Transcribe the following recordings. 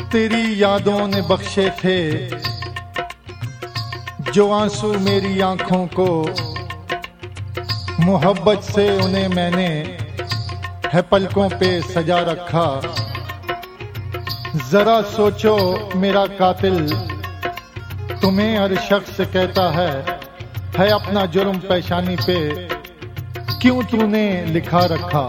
तेरी यादों ने बख्शे थे जो आंसू मेरी आंखों को, मोहब्बत से उन्हें मैंने है पलकों पे सजा रखा। जरा सोचो मेरा कातिल तुम्हें हर शख्स कहता है अपना जुर्म पेशानी पे क्यों तूने लिखा रखा।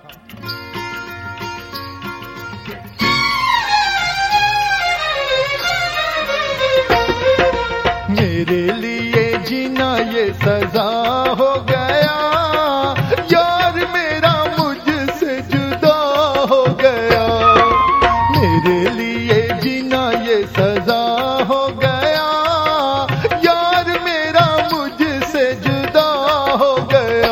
मेरे लिए जीना ये सजा हो गया, यार मेरा मुझसे जुदा हो गया। मेरे लिए जीना ये सजा हो गया, यार मेरा मुझसे जुदा हो गया।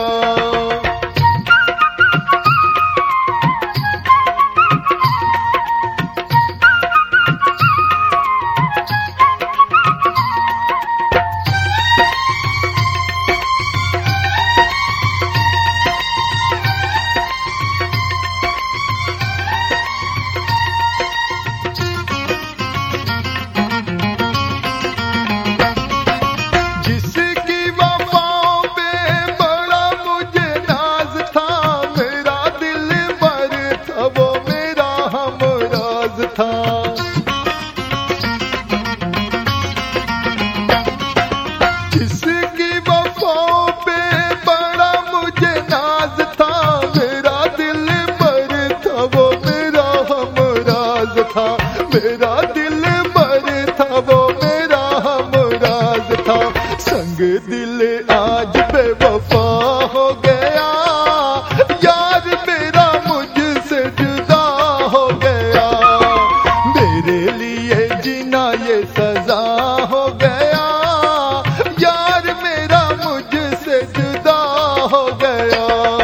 जिसकी वफाओं पे बड़ा मुझे नाज था, मेरा दिल पर था वो मेरा हमराज था। मेरा दिल पर था वो मेरा हमराज था। संग दिल आज बेवफा हो गया, यार मेरा मुझसे जुदा हो गया। मेरे लिए जीना ये सजा हो गया, यार मेरा मुझसे जुदा हो गया।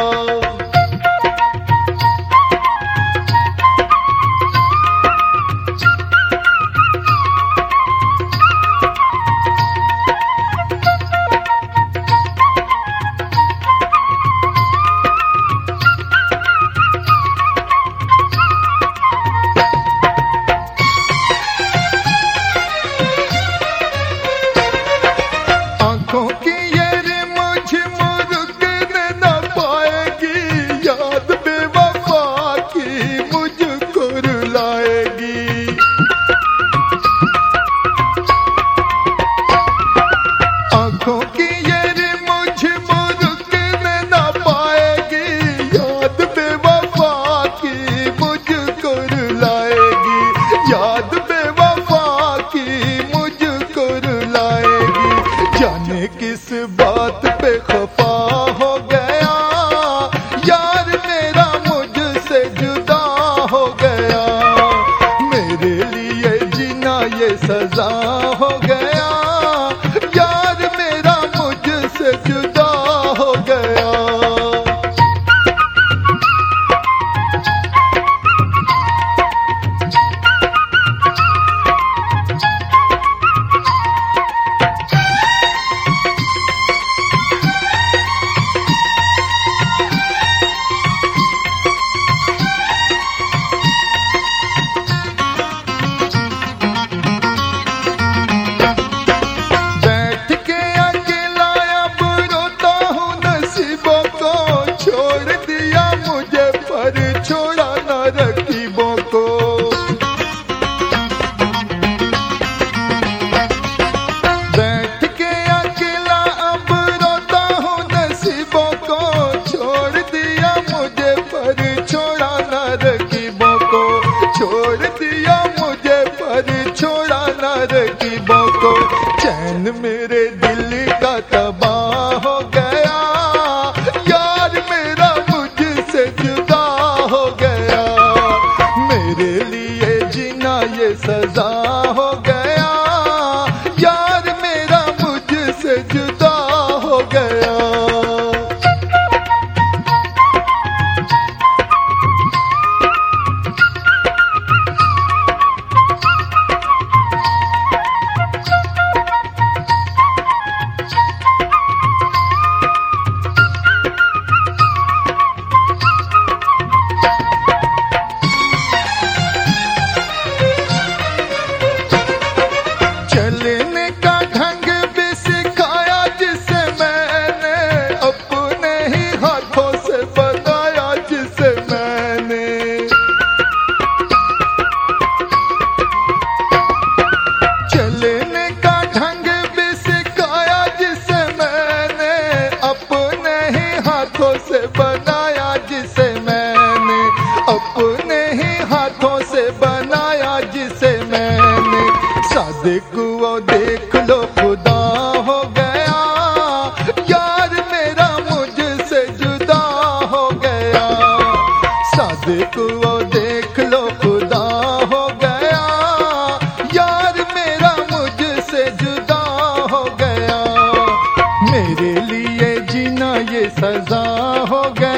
आंखों की ये मुझ मुझकने न पाएगी, याद बेवफा की मुझको रुलाएगी। आंखों की ये मुझ मुझकने न पाएगी, याद बेवफा की मुझको रुलाएगी। याद बेवफा की मुझको रुलाएगी। जाने किस बात पे खफा हो गया, यार मेरा मुझसे जुदा हो गया। मेरे लिए जीना ये सजा हो गया, यार मेरा मुझसे जुदा हो गया। छोड़ा न रकीबों को। बैठ के अकेला अब रोता हूँ नसीबों को, छोड़ दिया मुझे पर छोड़ा न रकीबों को। छोड़ दिया मुझे पर छोड़ा न रकीबों को। चैन मेरे दिल का तबाह हो गया, यार मेरा मुझसे जुदा हो गया। मेरे लिए जीना ये सजा हो गया, यार मेरा मुझसे जुदा हो गया। सादिक वो देख लो खुदा हो गया, यार मेरा मुझसे जुदा हो गया। सादिक वो देख लो खुदा हो गया, यार मेरा मुझसे जुदा हो गया। मेरे लिए जीना ये सजा हो गया।